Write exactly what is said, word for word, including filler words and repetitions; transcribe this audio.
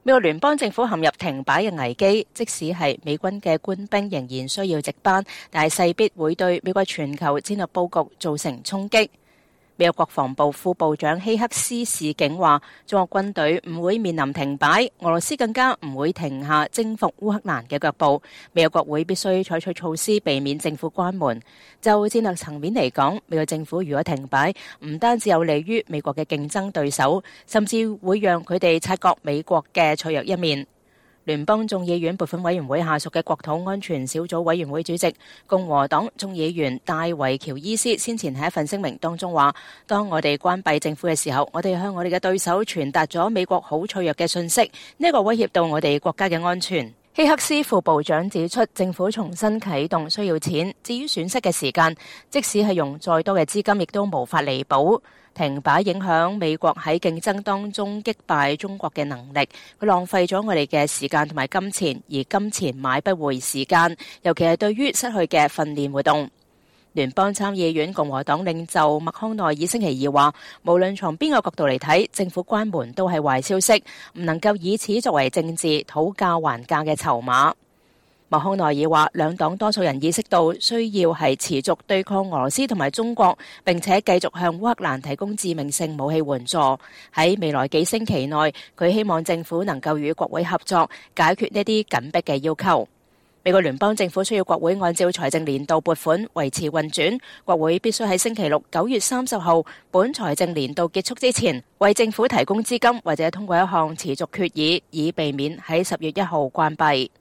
美國聯邦政府陷入停擺嘅危機，即使係美軍嘅官兵仍然需要值班，但係勢必會對美國全球戰略佈局造成衝擊。美國國防部副部長希克斯示警話，中國軍隊唔會面臨停擺，俄羅斯更加唔會停下征服烏克蘭嘅腳步。美國國會必須採取措施避免政府關門。就戰略層面嚟講，美國政府如果停擺，唔單止有利於美國嘅競爭對手，甚至會讓佢哋察覺美國嘅脆弱一面。聯邦眾議院撥款委員會下屬嘅國土安全小組委員會主席共和黨眾議員戴維喬伊斯先前喺一份聲明當中話，當我哋關閉政府嘅時候，我哋向我哋嘅對手傳達咗美國好脆弱嘅信息，呢個威脅到我哋國家嘅安全。希克斯副部長指出，政府重新啟動需要錢，至於損失嘅時間，即使係用再多嘅資金，亦都無法彌補。停擺影響美國喺競爭當中擊敗中國嘅能力，佢浪費咗我哋嘅時間同埋金錢，而金錢買不回時間，尤其係對於失去嘅訓練活動。聯邦參議院共和黨領袖麥康奈爾星期二話，無論從邊個角度嚟睇，政府關門都係壞消息，唔能夠以此作為政治討價還價嘅籌碼。麥康奈爾話，兩黨多數人意識到需要係持續對抗俄羅斯同埋中國，並且繼續向烏克蘭提供致命性武器援助。喺未來幾星期內，佢希望政府能夠與國會合作，解決呢啲緊迫嘅要求。美國聯邦政府需要國會按照財政年度撥款維持運轉，國會必須喺星期六九月三十號本財政年度結束之前，為政府提供資金或者通過一項持續決議，以避免喺十月一號關閉。